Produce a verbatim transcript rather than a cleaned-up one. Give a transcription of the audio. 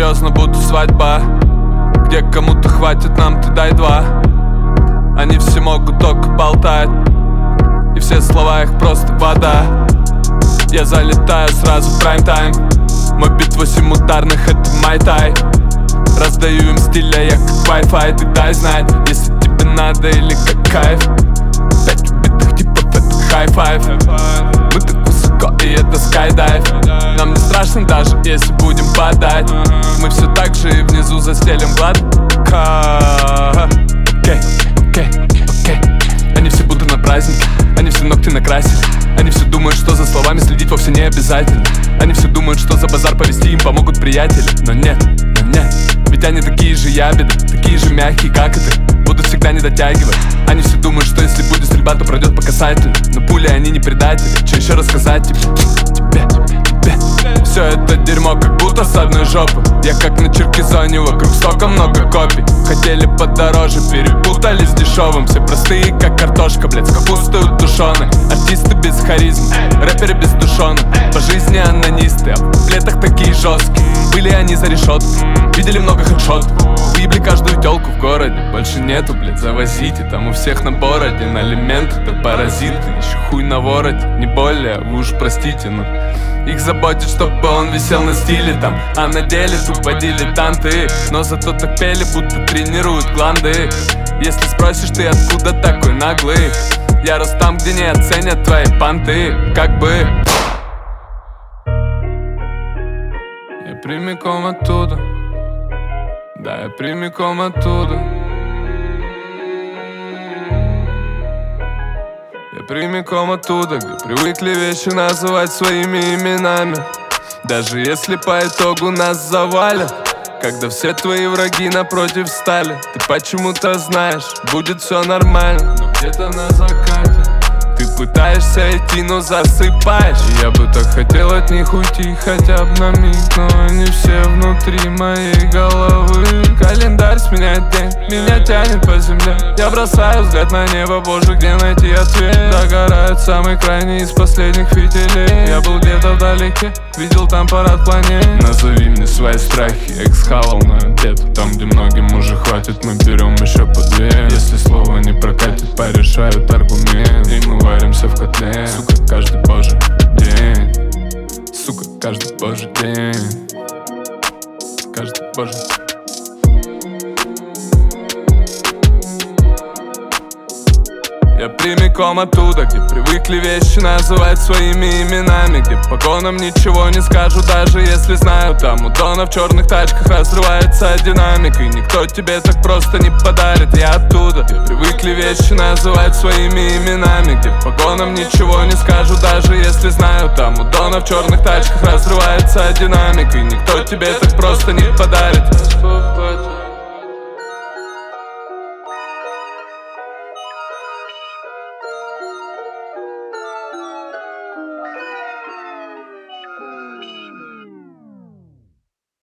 серьезно, будто свадьба, где кому-то хватит, нам ты дай два. Они все могут только болтать, и все слова их просто вода. Я залетаю сразу в прайм-тайм. Мой бит восемь ударных, это май-тай. Раздаю им стиля, я как Wi-Fi. Ты дай знать, если тебе надо или как кайф. Пять убитых типов, это хай-файв. Мы так высоко, и это скайдайв. Нам не страшно даже, если будем падать. Мы все так же и внизу застелим гладко. Окей, окей, окей. Они все будут на празднике, они все ногти накрасили. Они все думают, что за словами следить вовсе не обязательно. Они все думают, что за базар повести им помогут приятели. Но нет, но нет, ведь они такие же ябеды, такие же мягкие, как и ты, будут всегда не дотягивать. Они все думают, что если будет стрельба, то пройдет по касательной. Но пули они не предатели, что еще рассказать тебе, тебе, тебе. Все это дерьмо как будто с одной жопы. Я как на Черкизоне, вокруг столько много копий. Хотели подороже, перепутали с дешевым. Все простые, как картошка, блядь, с капустой тушеной. Артисты без харизмы, рэперы без душонок. По жизни анонисты, а в куплетах такие жесткие. Были они за решеткой, видели много хедшотов. Выебли каждую телку в городе, больше нету, блядь, завозите. Там у всех набор один элемент, это паразиты. Еще хуй на вороте, не более, вы уж простите, но их заботит, чтобы он висел на стиле там. А на деле тупо дилетанты, но зато так пели, будто тренируют гланды. Если спросишь ты, откуда такой наглый, я рос там, где не оценят твои понты. Как бы я прямиком оттуда, да, я прямиком оттуда. Я прямиком оттуда, где привыкли вещи называть своими именами. Даже если по итогу нас завалят, когда все твои враги напротив встали. Ты почему-то знаешь, будет все нормально, но где-то на закате ты пытаешься идти, но засыпаешь. И я бы так хотел от них уйти хотя бы на миг, но они все внутри моей головы. Календарь сменяет день, меня тянет по земле. Я бросаю взгляд на небо, боже, где найти ответ? Догорает самый крайний из последних фитилей. Я был где-то вдалеке, видел там парад планет. Назови мне свои страхи, я их схавал на обед. Там, где многим уже хватит, мы берем еще по две. Если слово не прокатит, порешают аргумент. И мы варимся в котле, сука, каждый божий день. Сука, каждый божий день. Каждый божий. Я прямиком оттуда, где привыкли вещи называть своими именами. Где погонам ничего не скажу, даже если знаю. Там у Дона в черных тачках разрывается динамик, и никто тебе так просто не подарит. Я оттуда, где привыкли вещи называть своими именами. Где погонам ничего не скажу, даже если знаю. Там у Дона в черных тачках разрывается динамик, и никто тебе так просто не подарит.